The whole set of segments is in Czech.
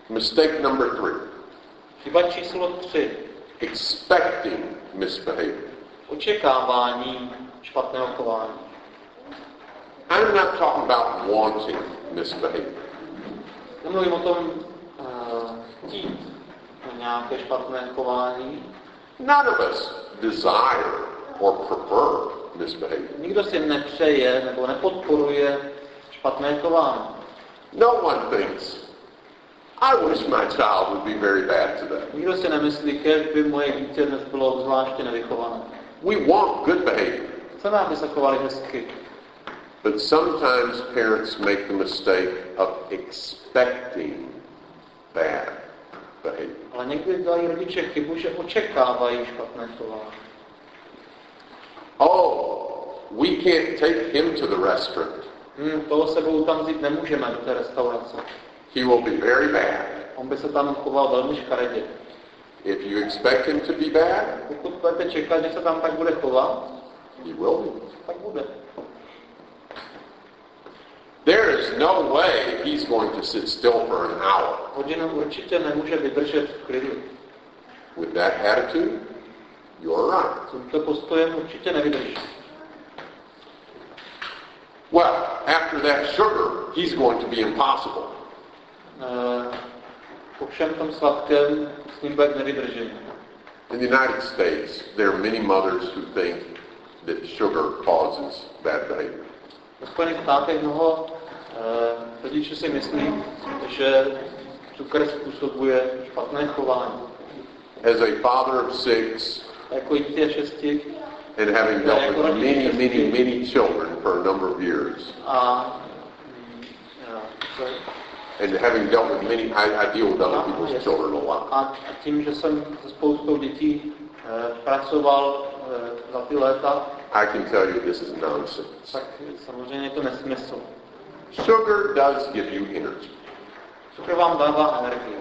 Mistake number 3. Chyba číslo 3. Expecting misbehavior. Očekávání špatného chování. I'm not talking about wanting misbehavior. Nemluvím o tom chtít nějaké špatné chování. None of us desire or prefer misbehavior. Nikdo si nepřeje nebo nepodporuje špatné chování. No one thinks, I wish my child would be very bad today. Nikdo si nemyslí, kéž by moje dítě dnes bylo zvláště nevychované. We want good behavior. Chceme, aby se chovali hezky. But sometimes parents make the mistake of expecting bad behavior. Ale někdy dělají rodiče chybu, že očekávají špatné chování. Oh, we can't take him to the restaurant. Toho sebou tam vzít nemůžeme do té restaurace. He will be very bad. On by se tam choval velmi škaredě. If you expect him to be bad, Pokud budete čekat, že se tam tak bude chovat, he will be. tak bude. There is no way he's going to sit still for an hour. Hodinu určitě nemůže vydržet v klidu. With that attitude, you're right. S tímto postojem určitě nevydrží. Well, after that sugar, he's going to be impossible. Po všem tom sladkém s ním bude nevydržení. In the United States, there are many mothers who think that sugar causes bad behavior. Ve Spojených státech mnoho rodičů si myslí, že cukr způsobuje špatné chování. As a father of 6, Jako dítě 6 and having dealt with many children for a number of years, and having dealt with many, I deal with other people's children a lot. A tím, že jsem se spoustou dětí pracoval za ty léta, I can tell you this is nonsense. tak samozřejmě je to nesmysl. Sugar does give you energy. Cukr vám dává energii.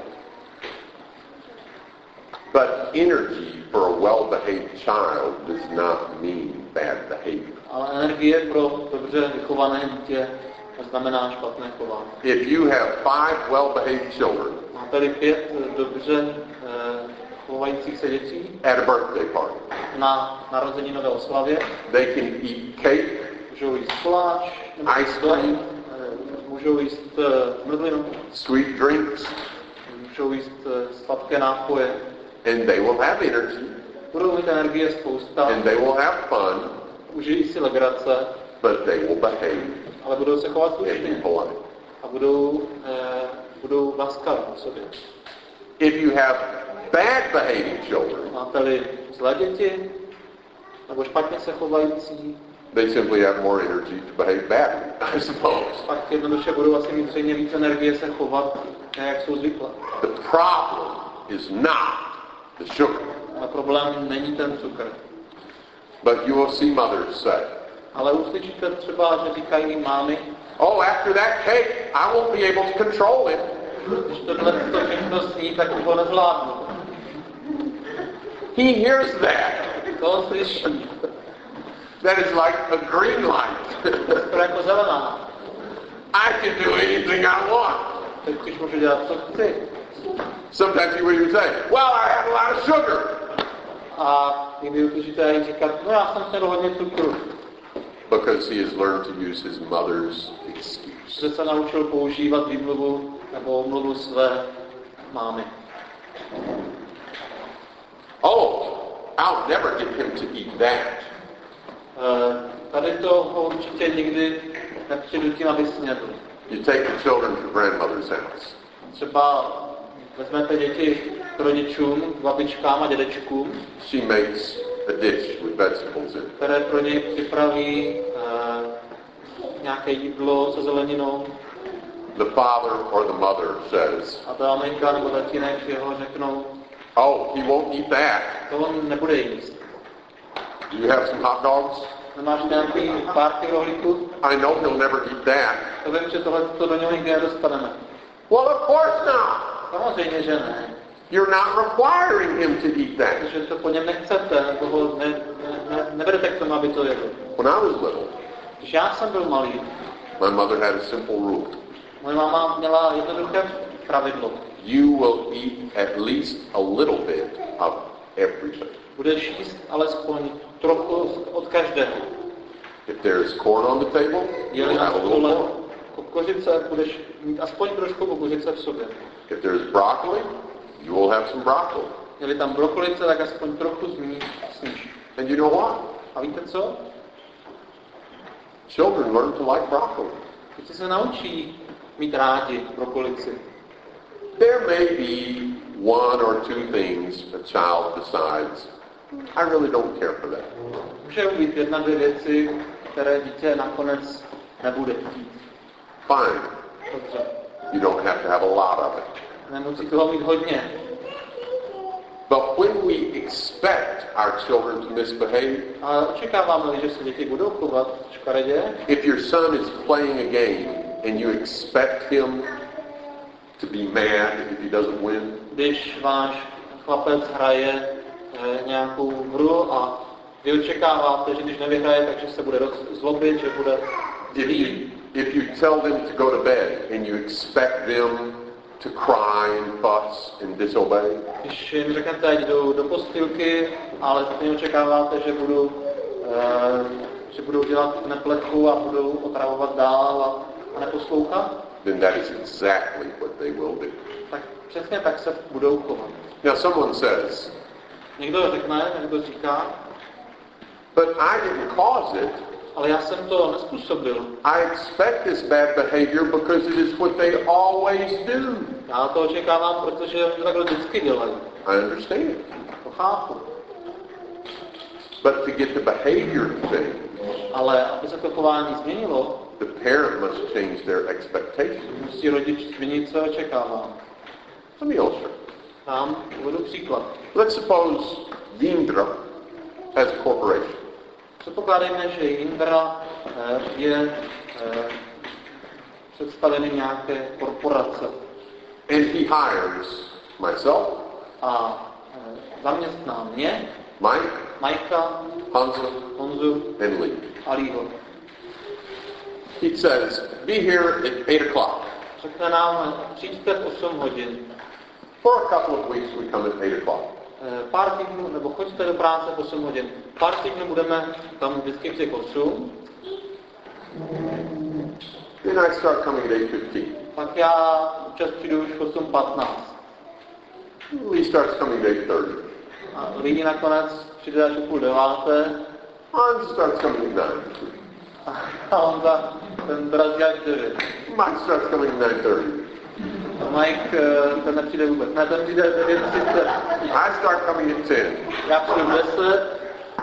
But energy for a well-behaved child does not mean bad behavior. Ale energie pro dobře vychované dítě neznamená špatné chování. If you have 5 well-behaved children Máte-li 5 dobře chovajících se dětí at a birthday party, na narozeninové oslavě, they can eat cake, můžou jíst koláč, ice cream, můžou jíst mrzlinu, sweet drinks, můžou jíst sladké nápoje. and they will have energy, Budou mít energie spousta, and they will have fun, užijí si legrace, but they will behave ale budou se chovat and be slušně polite. a budou laskaví k sobě. If you have bad behaving children, Máte-li zlé děti, nebo špatně se chovající, they simply have more energy to behave badly, I suppose. pak jednoduše budou asi mít stejně víc energie se chovat, ne jak jsou zvyklé. The problem is not the sugar. Ale problém není ten cukr. But you will see mothers say, Ale uslyšíte třeba, že říkají mámy, oh, after that cake, I won't be able to control him. když tohle to všechno sní, tak už ho nezvládnu. He hears that. To on slyší. That is like a green light. To je jako zelená. I can do anything I want. Teď už můžu dělat, co chci. Sometimes you will even say, well, I have a lot of sugar. A někdy uslyšíte jí říkat, no já jsem snědl hodně cukru. Because he has learned to use his mother's excuse. Že se naučil používat výmluvu nebo omluvu své mámy. Oh, I'll never get him to eat that. Tady to ho určitě nikdy nepřinutím, aby snědl. You take the children to grandmother's house. Třeba vezmete děti k rodičům, k babičkám a dědečkům, She makes a dish with vegetables in it. které pro něj připraví nějaké jídlo se zeleninou. The father or the mother says, A ta maminka nebo tatínek jeho řeknou, oh, he won't eat that. to on nebude jíst. Do you have some hot dogs? Nemáš nějaký párky rohlíků? I know he'll never eat that. To vím, že tohle do něho nikdy nedostaneme. Well, of course not. Samozřejmě, že ne. You're not requiring him to eat that. Protože to po něm nechcete, nebo ho nevedete k tomu, aby to jedl. When I was little, Když já jsem byl malý, my mother had a simple rule. moje máma měla jednoduché pravidlo. you will eat at least a little bit of everything. Budeš jíst alespoň trochu od každého. If there's corn on the table, Je-li you'll na have a little stole corn. kořice, budeš mít aspoň trošku kořice v sobě. If there's broccoli, you will have some broccoli. Je-li tam brokolice, tak aspoň trochu sníš. And you know what? A víte co? Children learn to like broccoli. Děti se naučí mít rádi brokolici. There may be one or two things a child decides, I really don't care for that. Může být jedna, dvě věci, které dítě nakonec nebude chtít. Fine. Dobře. You don't have to have a lot of it. Nemusí toho mít hodně. But when we expect our children to misbehave, Ale očekáváme, že se děti budou chovat škaredě. if your son is playing a game and you expect him to be mad if he doesn't win, Když váš chlapec hraje nějakou hru a vy očekáváte, že když nevyhraje, takže se bude zlobit, že bude zlý. if you tell them to go to bed and you expect them to cry and fuss and disobey, Když jim řeknete, ať jdou do postýlky, ale stejně očekáváte, že budou dělat nepletku a budou otravovat dál a neposlouchat, then that is exactly what they will do. tak přesně tak se budou chovat. Now someone says, Někdo řekne, někdo říká, but I didn't cause it. ale já jsem to nespůsobil. I expect this bad behavior because it is what they always do. Já to očekávám, protože oni to takhle vždycky dělají. I understand. To chápu. But to get the behavior changed, Ale aby se to chování změnilo, the parent must change their expectations. musí rodič změnit své očekávání. Let me illustrate. Tam uvedu příklad. Let's suppose Yindra has a corporation. Předpokládejme, že Jindra je představený nějaké korporace And he hires myself, a zaměstná mě, Mike, Majka, Hansa, Honzu and Lee. a Lího. He says, be here at 8 o'clock. Řekne nám, přijďte v 8 hodin. For a couple of weeks we come at 8 o'clock. Pár týdnů, nebo choďte do práce v 8 hodin. Pár týdnů budeme tam vždycky v těch 8. Then I start coming at 8:15. Pak já občas přijdu už v 8:15. Lee starts coming at 8:30. A lidi nakonec přijde až o 8:30. Hans starts coming at 9. A on ten dorazí až 9. Mike starts coming at 9:30. A Mike, ten nepřijde vůbec. Ne, ten přijde 9:30. I start coming at 10. Já přijdu 10.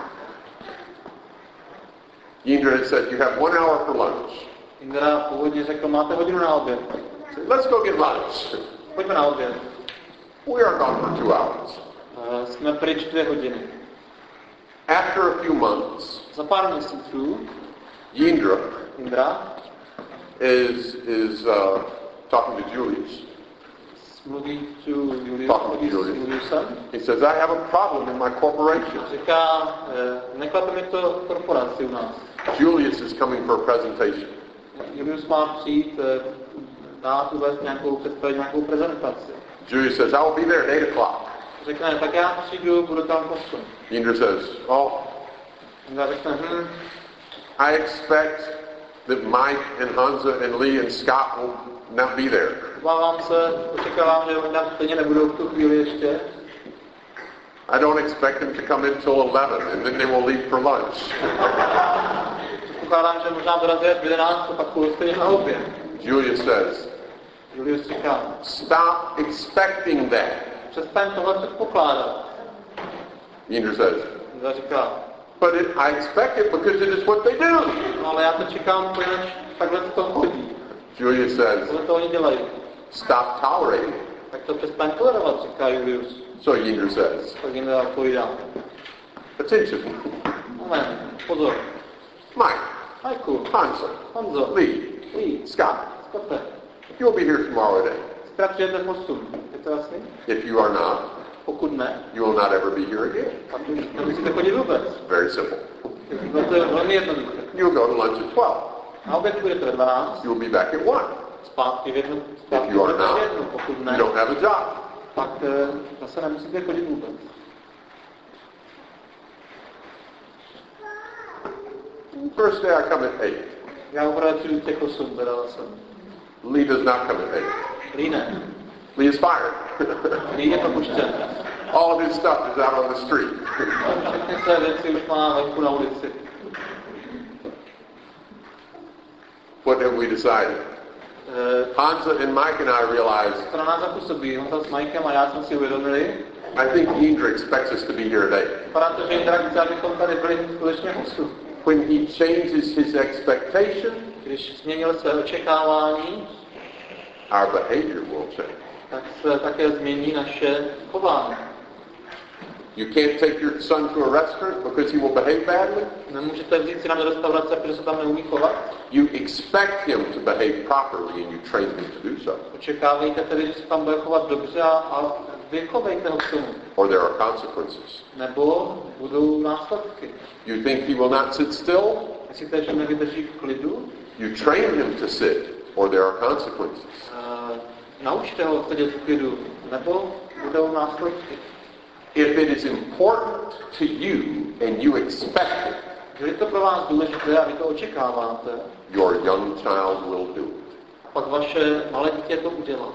Yindra had said, you have 1 hour for lunch. Indra původně řekl, máte hodinu na oběd. I said, let's go get lunch. Pojďme na oběd. We are gone for 2 hours. Jsme pryč 2 hodiny. After a few months, Za pár měsíců Yindra Indra is talking to Julius. mluví s Juliusem. He says, I have a problem in my corporation. Říká, neklape mi to v korporaci u nás. Julius is coming for a presentation. Julius má přijít dát uvést představit nějakou prezentaci. Julius says, I will be there at 8 o'clock. Řekne, tak já přijdu, budu tam v 8. Yindra says, oh, Indra řekne, I expect that Mike and Hansa and Lee and Scott will not be there. obávám se, očekávám, že oni tam stejně nebudou v tu chvíli ještě. I don't expect them to come in till 11 and then they will leave for lunch. Předpokládám, že možná dorazí v 11, pak půjdu stejně na oběd. Julius says, Julius říká, stop expecting that. přestaň tohle předpokládat. Yindra says, Indra říká, but I expect it because it is what they do. no ale já to čekám, protože takhle to chodí. Julius says, Tohle to oni dělají. stop tolerating. Tak to přestaň tolerovat, říká Julius. So Yindra says, Tak Indra odpovídá. attention, Moment, pozor. Mike, Majku, Hansa, Honzo, Lee, Scott, Skotte, you will be here tomorrow at 8. zítra přijete v 8. Je to jasný? If you are not, Pokud ne, you will not ever be here again. pak už nemusíte chodit vůbec. Very simple. To je velmi jednoduché. You will go to lunch at 12. Na oběd budete ve 12, You will be back at 1. zpátky v jednu, If you are v not, jednu, pokud you ne, don't have a job. pak zase nemusíte chodit vůbec. First day I come at 8. Já opravdu přijdu těch 8, teda zase. Lee does not come at 8. Lee ne. Lee is fired. Lee je propuštěn. All of his stuff is out on the street. Všechny své věci už má venku na ulici. What have we decided? Hansa and Mike and I realized, Co na nás zapůsobí? Honza s Mikem a já jsme si uvědomili, I think Indra expects us to be here today. vypadá to, že Indra chce, abychom tady byli skutečně hostu. When he changes his expectation, Když změnil své očekávání, our behavior will change. tak se také změní naše chování. You can't take your son to a restaurant because he will behave badly. Nemůžete vzít si na restaurace, protože se tam neumí chovat. You expect him to behave properly and you train him to do so. Očekávejte tedy, že se tam bude chovat dobře a vychovejte ho k tomu. Or there are consequences. Nebo budou následky. You think he will not sit still? Myslíte, že nevydrží v klidu? You train him to sit, or there are consequences. Naučte ho sedět v klidu, nebo budou následky. If it is important to you and you expect it, Když je to pro vás důležité a vy to očekáváte, your young child will do it. pak vaše malé dítě to udělá.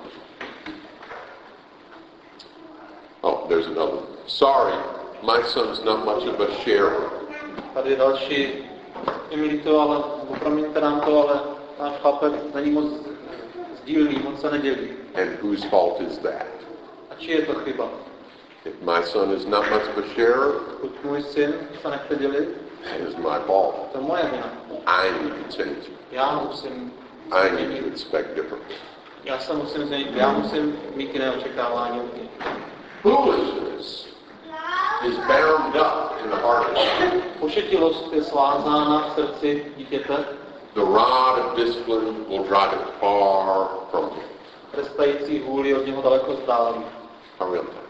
Oh, there's another. Sorry, my son's not much of a sharer. Tady je další, je mi líto, ale promiňte nám to, ale náš chlapec není moc sdílný, moc se nedělí. And whose fault is that? A či je to chyba? If my son is not much of a sharer, Pokud můj syn se nechce dělit, it is my fault. to je moje vina. I need to change. Já musím I need to expect differently. Já se musím změnit, já musím mít jiné očekávání od něj. Foolishness is bound up in the heart of God. Pošetilost je svázána v srdci dítěte. The rod of discipline will drive it far from him. Trestající vůli od něho daleko vzdálí. How real time.